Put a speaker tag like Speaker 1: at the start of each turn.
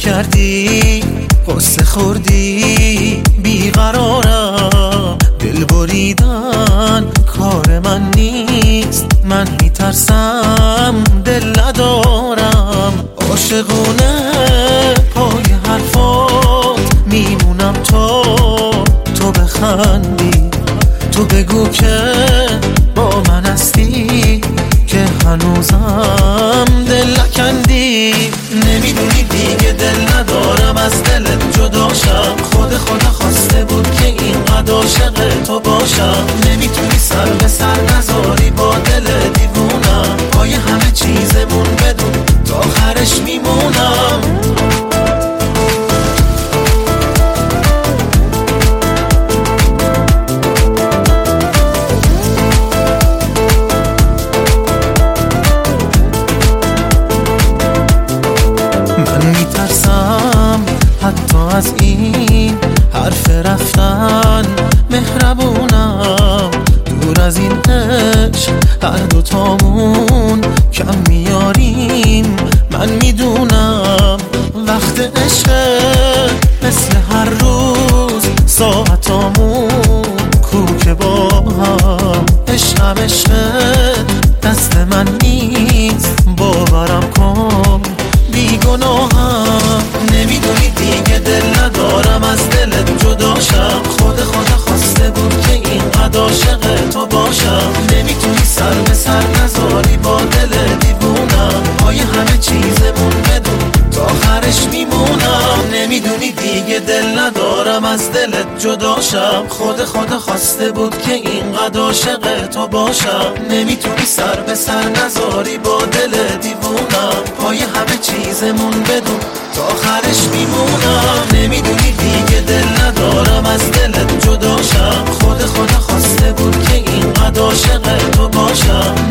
Speaker 1: کردی قصه خوردی بیقرارم، دل بریدن کار من نیست، من میترسم دل ندارم. عاشقونه پای حرفات میمونم تو بخندی، تو بگو که با من هستی، که هنوزم دل نکندی. نمیدونی دیگه دل ندارم از دلت جداشم، خدا خواسته بود که اینقدر عاشق تو باشم. نمیتونی سر به سر نذاری با دل دیوونم، پای همه چیزمون بدون تا آخرش میمونم. حتی از این حرف رفتن مهربونم، دور از این عشق هر دوتامون کم میاریم. من میدونم وقت عشق مثل هر روز ساعتامون کو که با هم. عشقم دست من نیست، باورم کن بیگناهم. نمیدونی دیگه دل ندارم از دلت جداشم، خدا خواسته بود که اینقدر عاشق تو باشم. نمیتونی سر به سر نذاری با دل دیوونم، پای همه چیزمون بدون تا آخرش میمونم. نمیدونی دیگه دل ندارم از دلت جداشم، خدا خواسته بود که اینقدر عاشق تو باشم. نمیتونی سر به سر نذاری با دل دیوونم، پای همه چیزمون بدون تا آخرش میمونم. نمیدونی دیگه دل ندارم از دلت جداشم، خدا خواسته بود که اینقدر عاشق تو باشم.